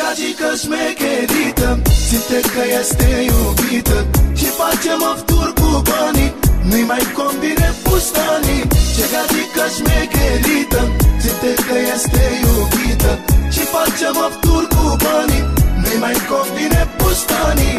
gagică șmecherită, simte că este iubită și face măfturi cu banii, nu-i mai combine pustanii. Ce gagică șmecherită, simte că este iubită și face măfturi cu banii, nu-i mai combine pustanii.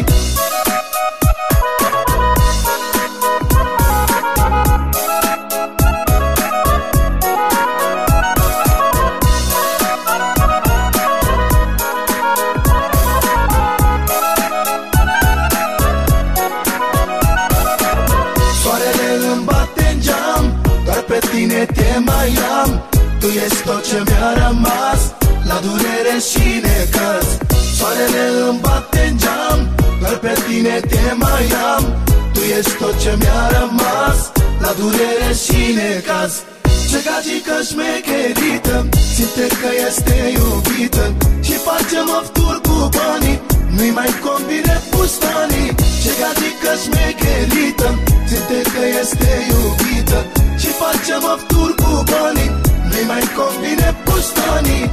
Pe tine te mai am, tu ești tot ce mi-a rămas, la durere și necaz. Soarele îmi bate în geam, doar pe tine te mai am, tu ești tot ce mi-a rămas, la durere și necaz. Ce gagică șmecherită, simte că este iubită și face măfturi cu banii, nu-i mai combine pustanii. Ce gagică șmecherită, simte că este iubită și face măfturi cu banii, nu-i mai combine pustanii.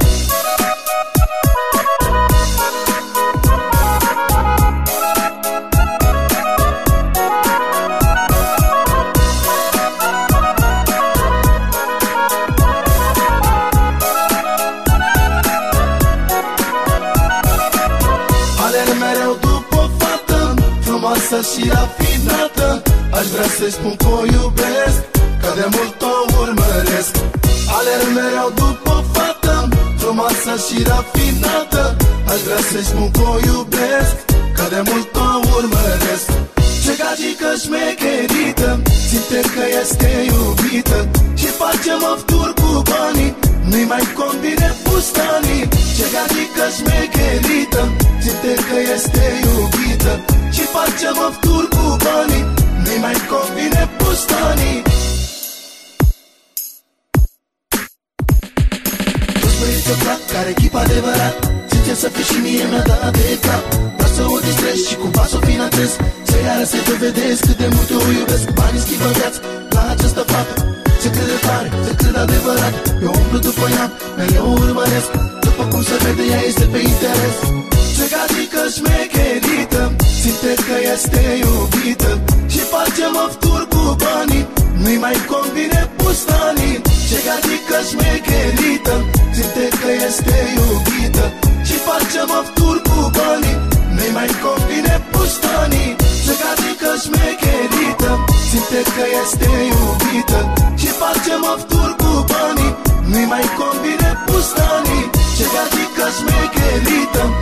Alerg mereu după o fată frumoasă și rafinată, aș vrea să-i spun că o iubesc, că de mult o urmăresc. Alerg mereu după o fată frumoasă și rafinată, aș vrea să-i spun că o iubesc, că de mult o urmăresc. Ce gagică șmecherită, simte că este iubită și face măfturi cu banii, nu-i mai combine pustanii. Ce gagică șmecherită, simte că este iubită și face măfturi cu banii, nu-i mai combine pustanii. Care chip adevărat, sincer să fii și mie mi-a dat de cap. Vreau să o distrez și cu pas o finanțez, să-i arăt să-i dovedesc cât de mult eu o iubesc. Banii schimbă viața la această fată, se crede tare, se crede adevărat. Eu umblu după ea, mereu o urmăresc, după cum se vede ea este pe interes. Ce gagică șmecherită, simte că este iubită și face măfturi cu banii, nu-i mai combine pustanii. Ce gagică șmecherită, simte că este iubită și face măfturi cu banii, nu-i mai combine pustanii. Ce gagică șmecherită, simte că este iubită și face măfturi cu banii, nu-i mai combine pustanii. Ce gagică șmecherită,